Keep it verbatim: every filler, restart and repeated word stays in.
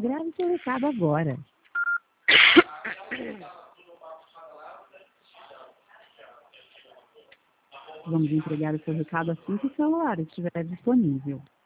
Grave seu recado agora. Vamos entregar o seu recado assim que o celular estiver disponível.